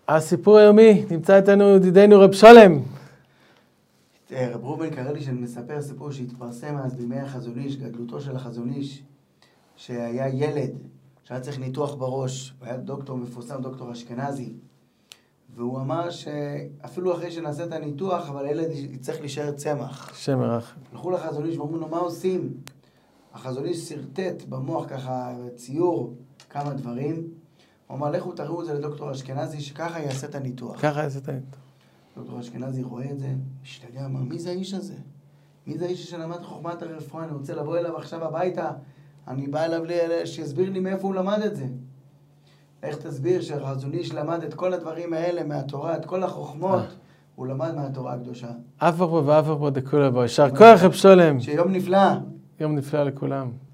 הסיפור היומי, נמצא איתנו ידידנו רב שלם. רב ראובן קרלישן מספר סיפור שהתפרסם אז בימי החזון איש, גדלותו של החזון איש, שהיה ילד שהיה צריך ניתוח בראש, והיה דוקטור מפורסם, דוקטור אשכנזי, והוא אמר שאפילו אחרי שנעשה את הניתוח, אבל הילד יצטרך להישאר צמח. שם ירחם. הלכו לחזון איש ואומרו לו, מה עושים? החזון איש סרטט במוח ככה ציור כמה דברים. הוא אמר, לכו תראו את זה לדוקטור אשכנזי, שככה יעשה את הניתוח. ככה יעשה את הניתוח. דוקטור אשכנזי רואה את זה, משתגע, אמר, מי זה האיש הזה? מי זה האיש שלמד חוכמת הרפואה? אני רוצה לבוא אליו עכשיו הביתה, אני בא אליו שיסביר לי מאיפה הוא למד את זה. איך תסביר שהחזון איש למד את כל הדברים האלה מהתורה, את כל החוכמות, הוא למד מהתורה הקדושה. אף ארבו ואף ארבו דכולה בו, יישר כוח רב שלם. שיום נפלא. יום נפלא לכולם.